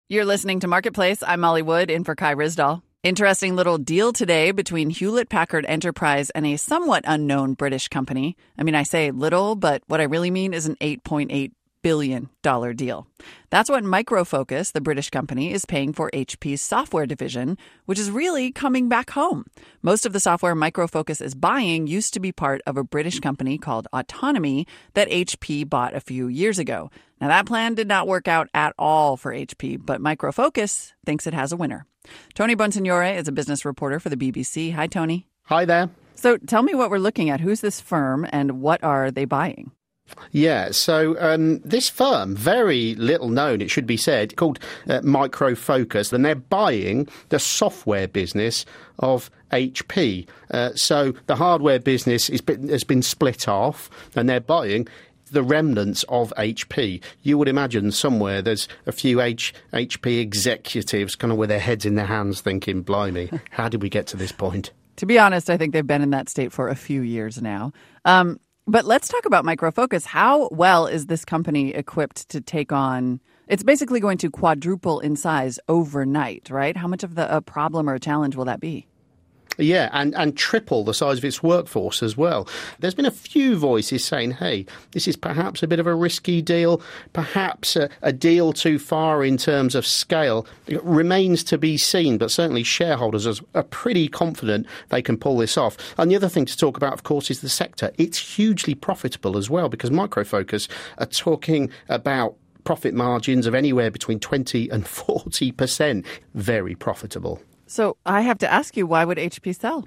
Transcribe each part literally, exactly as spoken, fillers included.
You're listening to Marketplace. I'm Molly Wood, in for Kai Risdall. Interesting little deal today between Hewlett-Packard Enterprise and a somewhat unknown British company. I mean, I say little, but what I really mean is an eight point eight billion dollars deal. That's what Micro Focus, the British company, is paying for H P's software division, which is really coming back home. Most of the software Micro Focus is buying used to be part of a British company called Autonomy that H P bought a few years ago. Now, that plan did not work out at all for H P, but Micro Focus thinks it has a winner. Tony Bonsignore is a business reporter for the B B C. Hi, Tony. Hi there. So tell me what we're looking at. Who's this firm and what are they buying? Yeah, so um, this firm, very little known, it should be said, called uh, Micro Focus, and they're buying the software business of H P. Uh, so the hardware business is been, has been split off, and they're buying the remnants of H P. You would imagine somewhere there's a few H- HP executives kind of with their heads in their hands thinking, blimey, how did we get to this point? To be honest, I think they've been in that state for a few years now. Um, but let's talk about Micro Focus. How well is this company equipped to take on? It's basically going to quadruple in size overnight, right? How much of the a problem or a challenge will that be? Yeah, and, and triple the size of its workforce as well. There's been a few voices saying, hey, this is perhaps a bit of a risky deal, perhaps a, a deal too far in terms of scale. It remains to be seen, but certainly shareholders are pretty confident they can pull this off. And the other thing to talk about, of course, is the sector. It's hugely profitable as well, because Micro Focus are talking about profit margins of anywhere between twenty and forty percent. Very profitable. So I have to ask you, why would H P sell?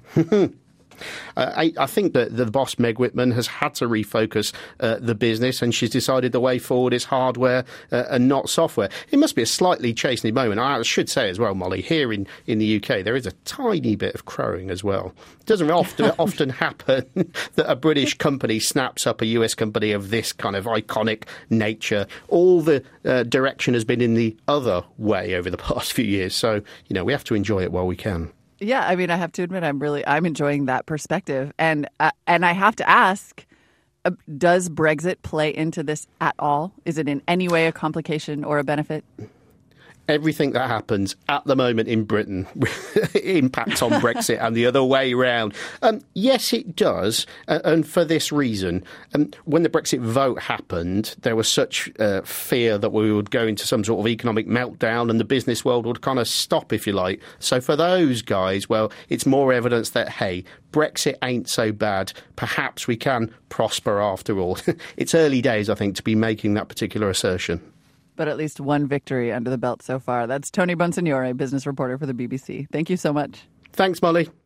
Uh, I, I think that the boss, Meg Whitman, has had to refocus uh, the business, and she's decided the way forward is hardware uh, and not software. It must be a slightly chastening moment. I should say as well, Molly, here in, in the U K, there is a tiny bit of crowing as well. It doesn't often, often happen that a British company snaps up a U S company of this kind of iconic nature. All the uh, direction has been in the other way over the past few years. So, you know, we have to enjoy it while we can. Yeah, I mean, I have to admit, I'm really, I'm enjoying that perspective. And uh, and I have to ask, uh, does Brexit play into this at all? Is it in any way a complication or a benefit? Everything that happens at the moment in Britain impacts on Brexit and the other way round. Um, yes, it does. Uh, and for this reason, um, when the Brexit vote happened, there was such uh, fear that we would go into some sort of economic meltdown and the business world would kind of stop, if you like. So for those guys, well, it's more evidence that, hey, Brexit ain't so bad. Perhaps we can prosper after all. It's early days, I think, to be making that particular assertion. But at least one victory under the belt so far. That's Tony Bonsignore, business reporter for the B B C. Thank you so much. Thanks, Molly.